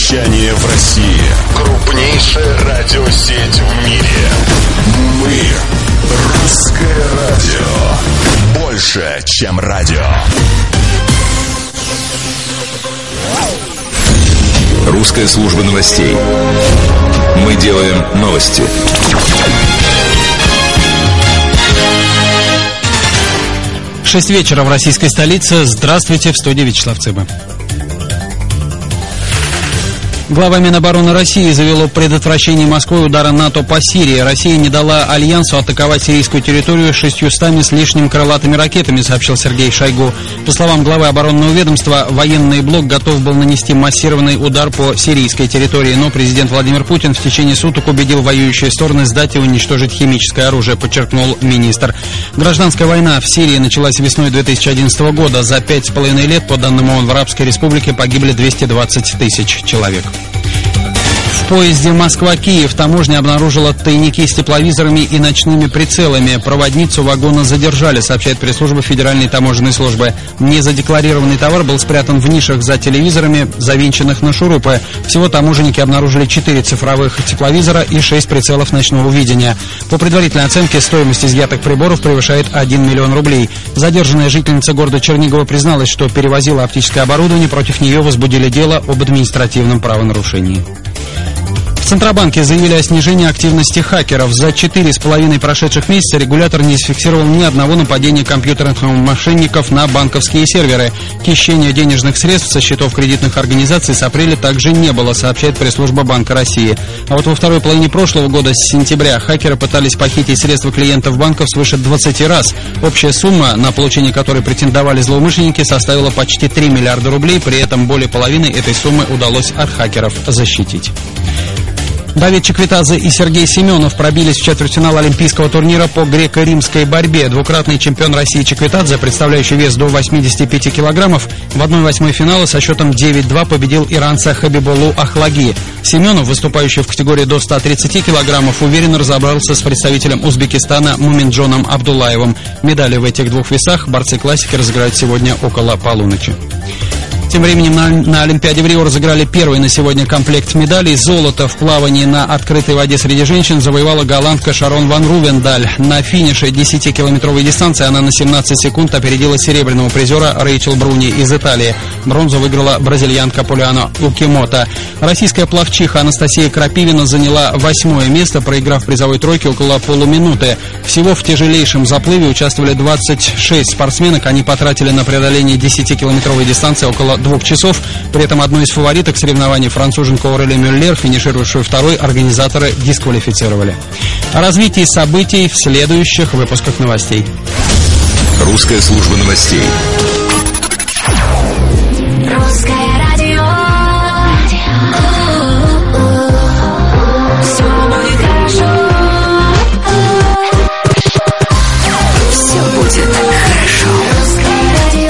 радиовещание в России. Крупнейшая радиосеть в мире. Мы русское радио. Больше, чем радио. Русская служба новостей. Мы делаем новости. Шесть вечера в российской столице. Здравствуйте, в студии Вячеслав Цыба. Глава Минобороны России заявил о предотвращении Москвой удара НАТО по Сирии. Россия не дала Альянсу атаковать сирийскую территорию 600 с лишним крылатыми ракетами, сообщил Сергей Шойгу. По словам главы оборонного ведомства, военный блок готов был нанести массированный удар по сирийской территории, но президент Владимир Путин в течение суток убедил воюющие стороны сдать и уничтожить химическое оружие, подчеркнул министр. Гражданская война в Сирии началась весной 2011 года. За 5,5 лет, по данным ООН, в Арабской Республике погибли 220 тысяч человек. В поезде Москва-Киев таможня обнаружила тайники с тепловизорами и ночными прицелами. Проводницу вагона задержали, сообщает пресс-служба Федеральной таможенной службы. Незадекларированный товар был спрятан в нишах за телевизорами, завинченных на шурупы. Всего таможенники обнаружили 4 цифровых тепловизора и 6 прицелов ночного видения. По предварительной оценке, стоимость изъятых приборов превышает 1 миллион рублей. Задержанная жительница города Чернигова призналась, что перевозила оптическое оборудование, против нее возбудили дело об административном правонарушении. В Центробанке заявили о снижении активности хакеров. За 4,5 прошедших месяца регулятор не зафиксировал ни одного нападения компьютерных мошенников на банковские серверы. Хищения денежных средств со счетов кредитных организаций с апреля также не было, сообщает пресс-служба Банка России. А вот во второй половине прошлого года, с сентября, хакеры пытались похитить средства клиентов банков свыше 20 раз. Общая сумма, на получение которой претендовали злоумышленники, составила почти 3 миллиарда рублей. При этом более половины этой суммы удалось от хакеров защитить. Давид Чиквитадзе и Сергей Семенов пробились в четвертьфинал олимпийского турнира по греко-римской борьбе. Двукратный чемпион России Чиквитадзе, представляющий вес до 85 килограммов, в 1/8 финала со счетом 9-2 победил иранца Хабибулу Ахлаги. Семенов, выступающий в категории до 130 килограммов, уверенно разобрался с представителем Узбекистана Муминджоном Абдуллаевым. Медали в этих двух весах борцы классики разыграют сегодня около полуночи. Тем временем на Олимпиаде в Рио разыграли первый на сегодня комплект медалей. Золото в плавании на открытой воде среди женщин завоевала голландка Шарон ван Рувендаль. На финише 10-километровой дистанции она на 17 секунд опередила серебряного призера Рэйчел Бруни из Италии. Бронзу выиграла бразильянка Полиано Укимото. Российская пловчиха Анастасия Крапивина заняла 8-е место, проиграв в призовой тройке около полуминуты. Всего в тяжелейшем заплыве участвовали 26 спортсменок. Они потратили на преодоление 10-километровой дистанции около 2 часов. При этом одной из фавориток соревнований, француженку Орели Мюллер, финишировавшую второй, организаторы дисквалифицировали. О развитии событий в следующих выпусках новостей. Русская служба новостей. Русское радио. Все будет хорошо. Все будет хорошо. Русское радио.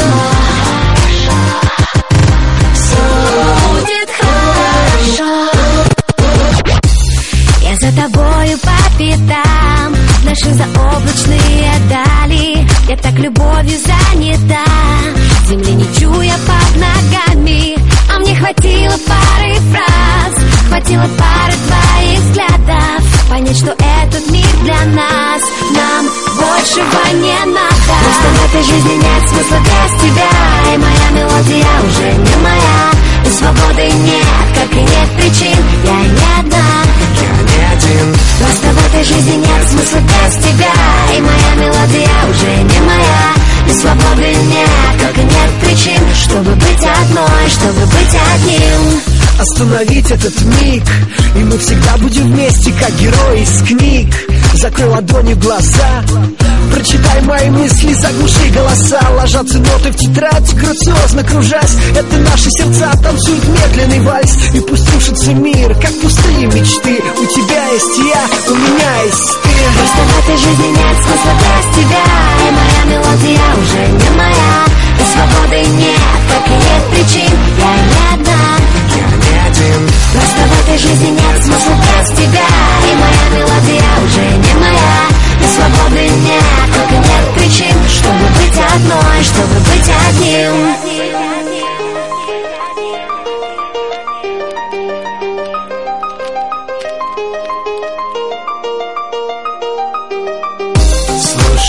За тобою по пятам, наши заоблачные дали. Я так любовью занята, земли не чуя под ногами. А мне хватило пары фраз, хватило пары твоих взглядов, понять, что этот мир для нас, нам большего не надо. Просто в этой жизни нет смысла без тебя, и моя мелодия уже не моя. И свободы нет, как и нет причин, я не одна. Просто в этой жизни нет смысла без тебя, и моя мелодия уже не моя. И свободы нет, как и нет причин, чтобы быть одной, чтобы быть одним. Остановить этот миг, и мы всегда будем вместе, как герои из книг. Закрой ладонью глаза, прочитай мои мысли, заглуши голоса. Ложатся ноты в тетрадь, грациозно кружась. Это наши сердца танцуют медленный вальс. И пусть рушится мир, как пустые мечты. У тебя есть я, у меня есть ты. Просто в этой жизни нет смысла без тебя, и моя мелодия уже не моя. И свободы нет, как и нет причин, я не одна. Просто в этой жизни нет смысла без тебя, и моя мелодия уже не моя. И свободы нет, как и нет причин, чтобы быть одной, чтобы быть одним.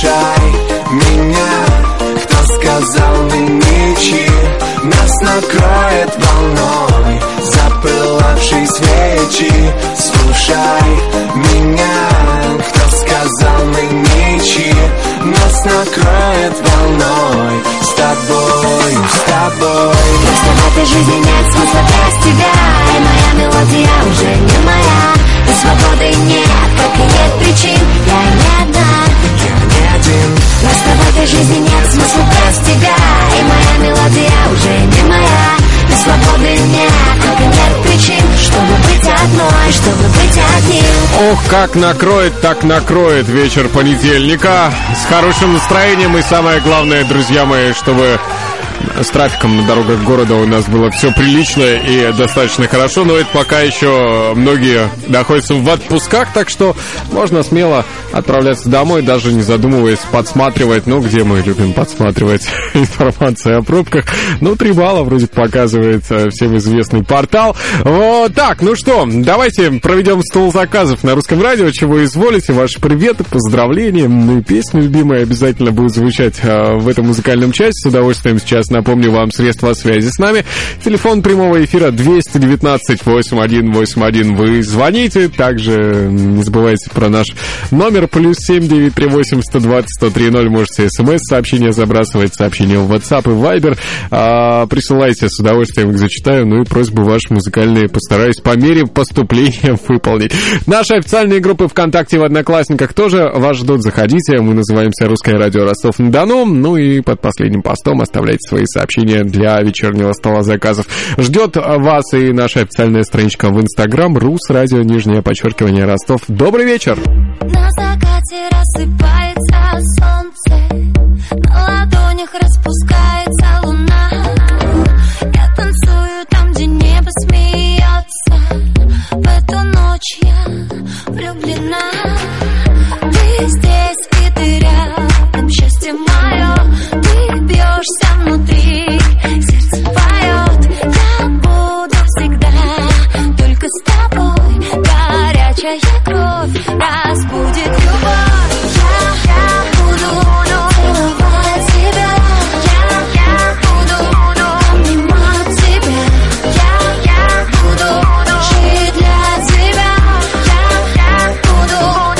слушай меня. Кто сказал мы ничьи? Нас накроет волной запылавшей свечи. Слушай меня. Кто сказал мы ничьи? Нас накроет волной с тобою, с тобой. Просто в этой жизни нет смысла без тебя, и моя мелодия уже не моя. И свободы нет, как и нет причин. Я не одна, я не один. просто в этой жизни нет смысла без тебя, и моя мелодия уже не моя. И свободы нет, как и нет причин, чтобы быть одной, чтобы быть одним. Ох, как накроет, так накроет вечер понедельника. С хорошим настроением и самое главное, друзья мои, чтобы с трафиком на дорогах города у нас было все прилично и достаточно хорошо. Но это пока еще многие находятся в отпусках, так что можно смело отправляться домой, даже не задумываясь подсматривать. Ну, где мы любим подсматривать информацию о пробках? Ну, 3 балла вроде показывает всем известный портал. Вот так, ну что, давайте проведем стол заказов на Русском радио. Чего изволите, ваши приветы, поздравления. Ну и песни любимые обязательно будут звучать в этом музыкальном часе. С удовольствием сейчас напомню вам средства связи с нами. Телефон прямого эфира 219-8181. Вы звоните. Также не забывайте про наш номер +7 938 120 103 Можете смс-сообщения забрасывать, сообщения в WhatsApp и Viber. Присылайте, с удовольствием их зачитаю. Ну и просьбы ваши музыкальные постараюсь по мере поступления выполнить. Наши официальные группы ВКонтакте и в Одноклассниках тоже вас ждут. Заходите. Мы называемся «Русское радио Ростов-на-Дону». Ну и под последним постом оставляйте свои сообщения для вечернего стола заказов. Ждет вас и наша официальная страничка в Инстаграм @Русрадио _Ростов. Добрый вечер! На закате рассыпается солнце, на ладонях распускается луна. Я танцую там, где небо смеется. В эту ночь я влюблена. Ты здесь и ты рядом, счастье мое. Ты бьешься внутри, сердце поет. Я буду всегда только с тобой. Горячая кровь разбудит любовь. Я буду целовать тебя. Я буду обнимать тебя. Я буду жить для тебя. Я буду.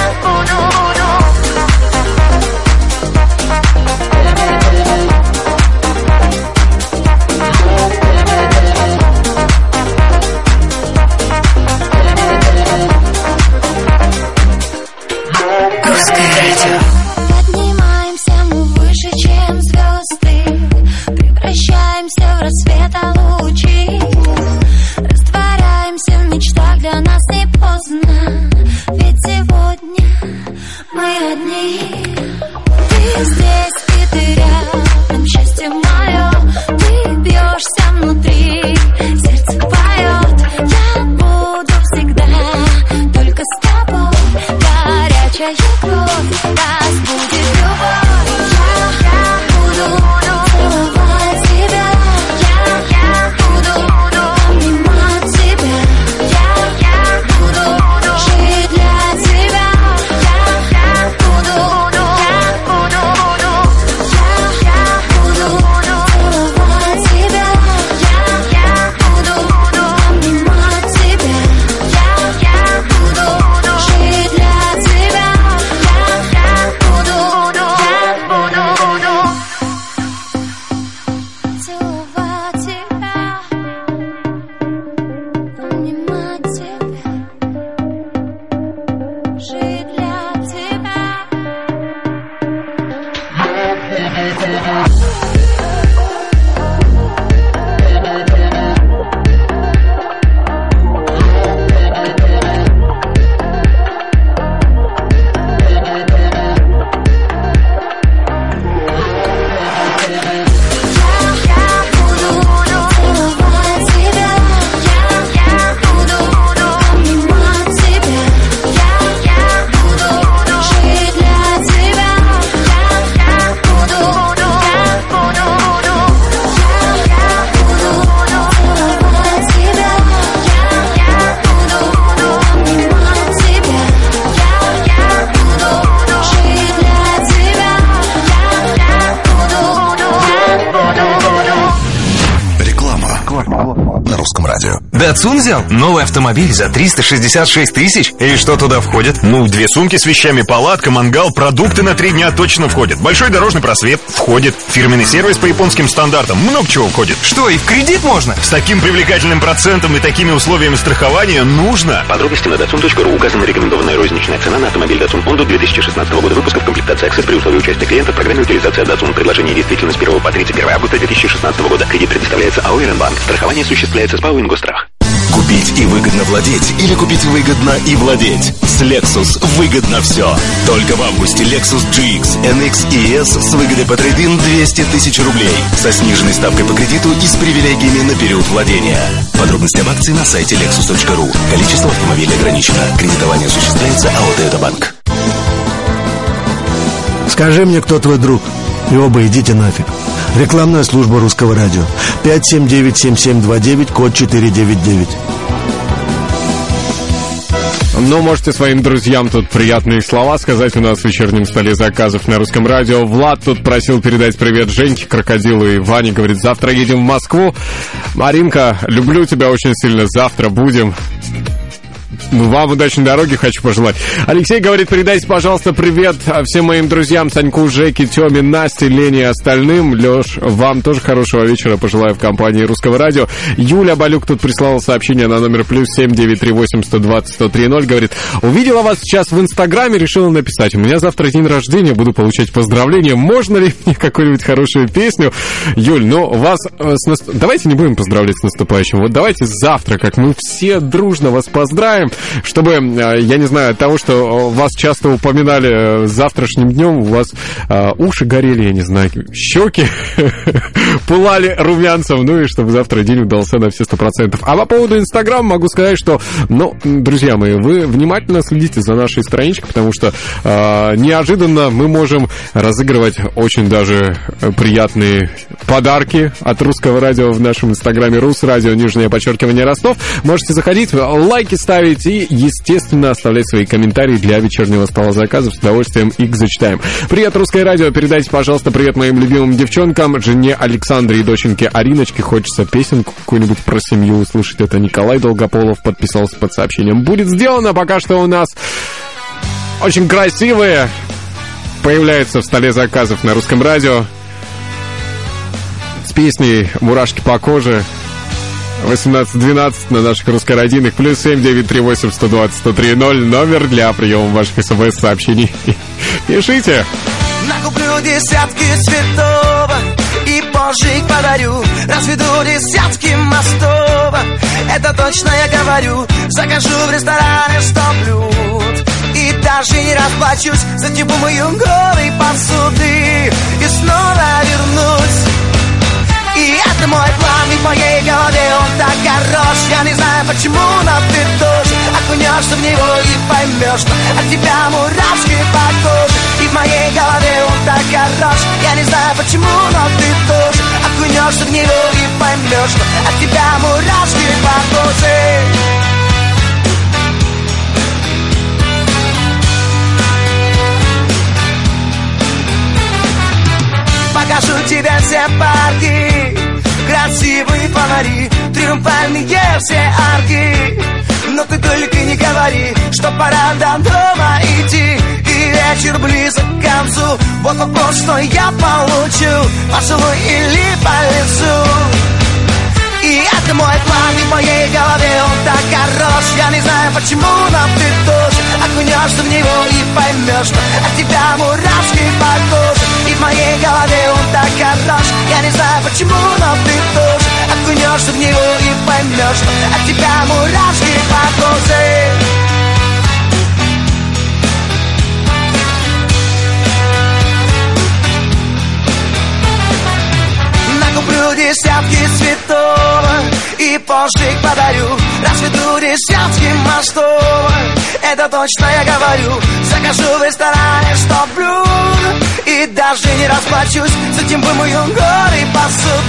Поднимаемся мы выше, чем звезды, превращаемся в рассвета лучи, растворяемся в мечтах, для нас не поздно, ведь сегодня мы одни. Ты здесь и ты рядом, счастье мое. Ты бьешься внутри, сердце поет. Я буду всегда только с тобой. Горячая кровь разбудит любовь. Я буду целовать тебя. Я буду обнимать тебя. Я буду жить для тебя. Я буду целовать тебя. Я буду обнимать тебя. Я буду жить для тебя. Я буду Datsun взял? Новый автомобиль за 366 тысяч? И что туда входит? Ну, 2 сумки с вещами, палатка, мангал, продукты на 3 дня точно входят. Большой дорожный просвет входит. Фирменный сервис по японским стандартам. Много чего входит. Что, и в кредит можно? С таким привлекательным процентом и такими условиями страхования нужно. Подробности на datsun.ru. Указана рекомендованная розничная цена на автомобиль Datsun Honda 2016 года выпуска в комплектации Access при условии участия клиента в программе утилизации Datsun. Предложение действительно с 1 по 31 августа 2016 года. Кредит предоставляется АО «Иренбанк». Страхование осуществляется с ПАО «Ингосстрах». Купить и выгодно владеть или купить выгодно и владеть? С Lexus выгодно все. Только в августе Lexus GX, NX и ES с выгодой по трейд-ин 200 тысяч рублей. Со сниженной ставкой по кредиту и с привилегиями на период владения. Подробности об акции на сайте lexus.ru. Количество автомобилей ограничено. Кредитование осуществляется АО «Toyota Банк». Скажи мне, кто твой друг, и оба идите нафиг. Рекламная служба Русского радио. 579-7729, код 499. Ну, можете своим друзьям тут приятные слова сказать у нас в вечернем столе заказов на Русском радио. Влад тут просил передать привет Женьке, Крокодилу и Ване. Говорит, завтра едем в Москву. Маринка, люблю тебя очень сильно. Завтра будем. Вам удачной дороги хочу пожелать. Алексей говорит, передайте, пожалуйста, привет всем моим друзьям, Саньку, Жеке, Тёме, Насте, Лене и остальным. Лёш, вам тоже хорошего вечера пожелаю в компании Русского радио. Юля Балюк тут прислала сообщение на номер +7 938 120 1030. Говорит, увидела вас сейчас в Инстаграме, решила написать. У меня завтра день рождения, буду получать поздравления. Можно ли мне какую-нибудь хорошую песню? Юль, ну вас... Давайте не будем поздравлять с наступающим. Вот давайте завтра, как мы все дружно вас поздравим, чтобы, я не знаю, от того, что вас часто упоминали завтрашним днем, у вас уши горели, я не знаю, щеки пылали румянцем, ну и чтобы завтра день удался на все 100%. А по поводу Инстаграма могу сказать, что, ну, друзья мои, вы внимательно следите за нашей страничкой, потому что неожиданно мы можем разыгрывать очень даже приятные подарки от Русского радио в нашем Инстаграме @Русрадио, _ Ростов. Можете заходить, лайки ставить и, естественно, оставлять свои комментарии для вечернего стола заказов. С удовольствием их зачитаем. Привет, Русское радио. Передайте, пожалуйста, привет моим любимым девчонкам, жене Александре и доченьке Ариночке. Хочется песенку какую-нибудь про семью услышать. Это Николай Долгополов подписался под сообщением. Будет сделано. Пока что у нас очень красивые появляются в столе заказов на Русском радио с песней «Мурашки по коже». 18-12 на наших русскородинных, +7 938 120 1030, номер для приема ваших СМС-сообщений. Пишите. Накуплю десятки цветов и позже их подарю. Разведу десятки мостов, это точно я говорю. Закажу в ресторане 100 блюд и даже не расплачусь. Затем умою голые посуды и снова вернусь. И это мой план, и в моей голове он так хорош. Я не знаю почему, но ты тоже окунешься в него и поймешь, что от тебя мурашки по коже. И в моей голове он так хорош. Я не знаю почему, но ты тоже окунешься в него и поймешь, что от тебя мурашки по коже. Покажу тебе все парки, красивые фонари, триумфальные все арки. Но ты только не говори, что пора до дома идти, и вечер близок к концу. Вот вопрос, что я получу, поцелуй или по лицу. И это мой план, и в моей голове он так хорош. Я не знаю почему, но ты тоже окунешься в него и поймешь, что от тебя мурашки по коже. И в моей голове он так хорош. Я не знаю почему, но ты тоже окунешься в него и поймешь, что от тебя мурашки по коже. Накуплю десятки цветов и позже их подарю. Разведу десятки мостов, это точно я говорю. Закажу в ресторане 100 блюд и даже не расплачусь. Затем вымою горы посуды